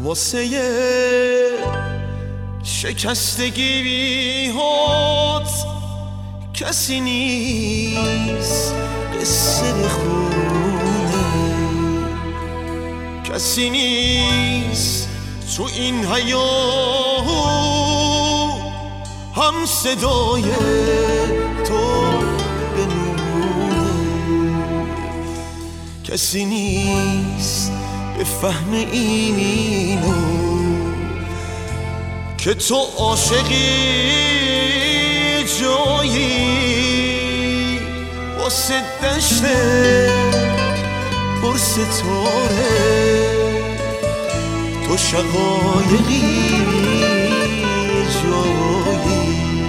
واسه شکستگی بیهات کسی نیست قصه بخونه، کسی نیست تو این حیاط هم صدای تو بمونه، کسی نیست بفهم اینو که تو عاشقی جایی واسه دشت پر ستاره، تو شقایقی جایی.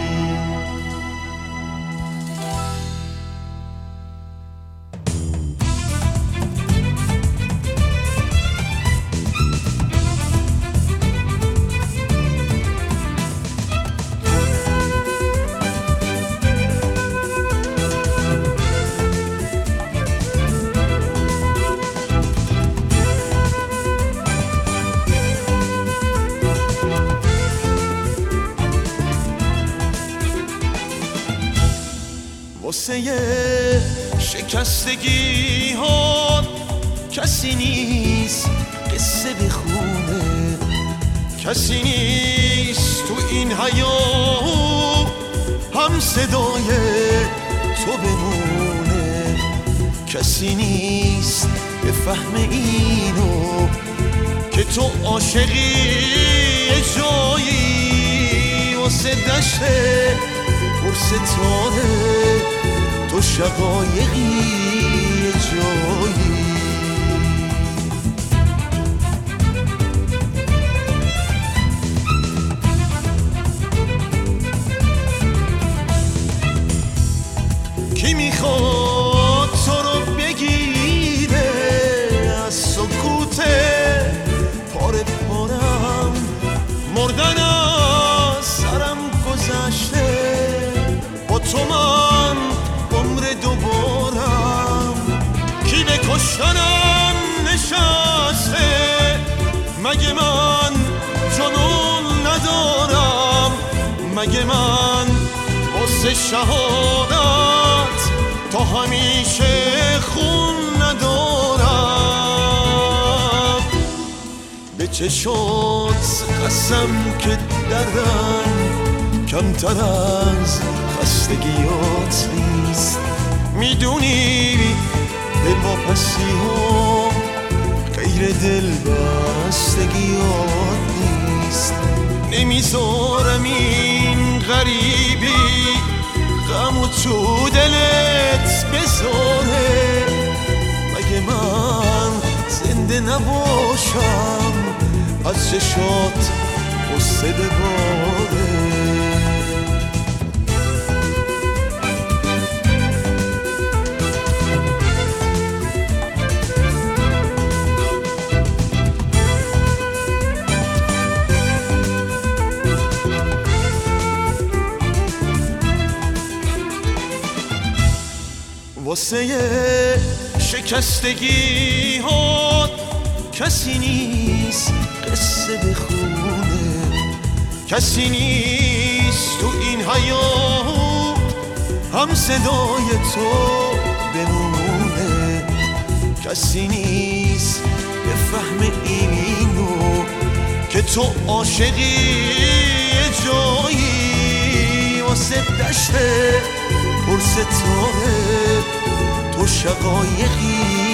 واسه شکستگی ها کسی نیست قصه بخونه، کسی نیست تو این حیاط هم صدای تو بمونه، کسی نیست بفهم اینو که تو عاشقی جایی واسه دشت پر ستاره، تو شقایقی جایی. کی میخواد تو رو بگیره از سکوت پاره پارم، مردن از سرم گذشته با تو من عمر دوبارم، کی به کشتنم نشسته مگه من جنون ندارم، مگه من واسه شهادت تا همیشه خون ندارم، به چشات قسم که دردم کمتر از خستگیات نیست، میدونی دل واپسی ها غیر دل بستگیات نیست، نمیذارم این غریبی غمو تو دلت بذاره، مگه من زنده نباشم از چشات قصه بباره. واسه شکستگی ها کسی نیست قصه بخونه، کسی نیست تو این حیاط هم صدای تو بمونه، کسی نیست بفهم اینو که تو عاشقی جایی واسه دشت پر ستاره، تو شقایقی